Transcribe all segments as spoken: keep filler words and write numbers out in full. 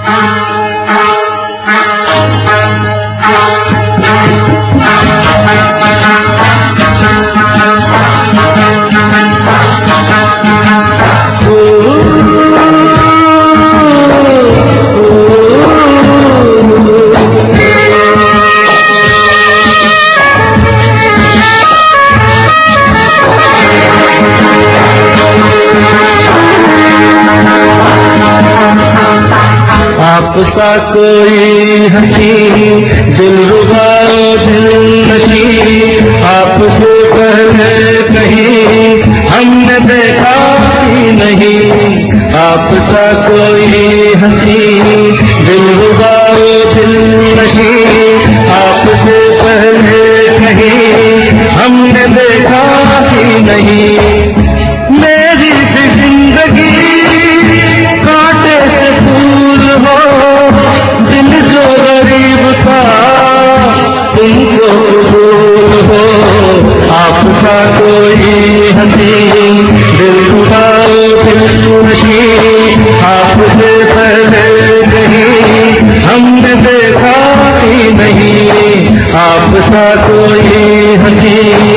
आपका कोई हंसी दिलरुबा दिल नशी, आपसे पहले कहीं हमने देखा ही नहीं। आपका कोई हंसी दिलरुबा दिल नशी, आपसे पहले कहीं हमने देखा ही नहीं। मेरी भी जिंदगी कांटे से फूल हो, दिल जो गरीब था तुमको कबूल हो। आपका कोई हंसी दिलरुबा दिल नशी, आपसे पहले कहीं हमने देखा ही नहीं। आपका कोई हंसी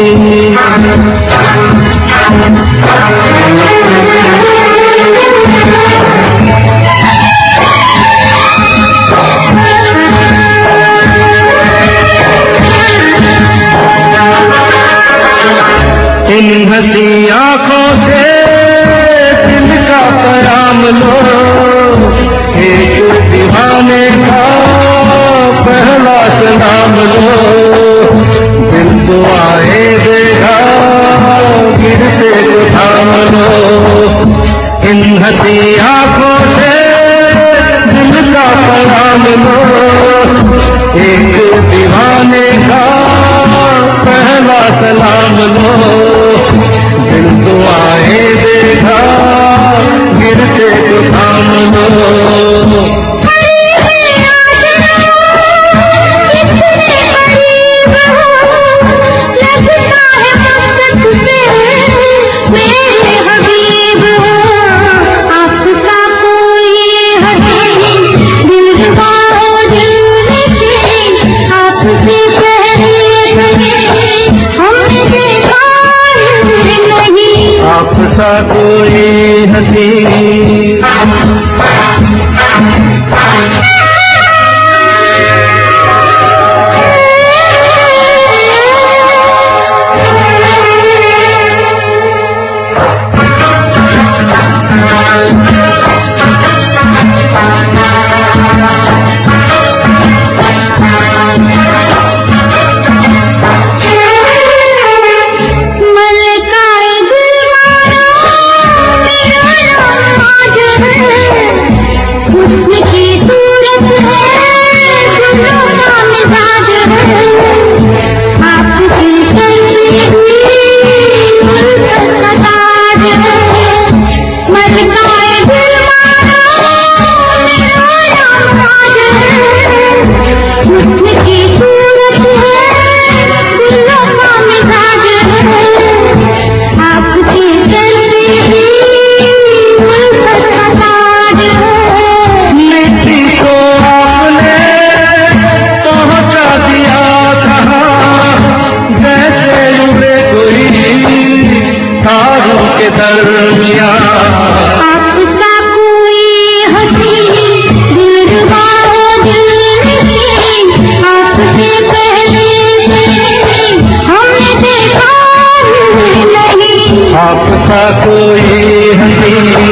इन हंसी आंखों से दिल का पैगाम लो, एक दीवाने का पहला सलाम लो। दिल तो आए देगा गिरते को थाम लो। इन हंसी आंखों से दिल का पैगाम लो, एक दीवाने का पहला सलाम लो। दिल तो आए देखा गिरते को थाम लो। आपका कोई हंसी आपका कोई हंसी दिलरुबा दिल नशी, आपसे पहले हमने देखा नहीं। आपका कोई हंसी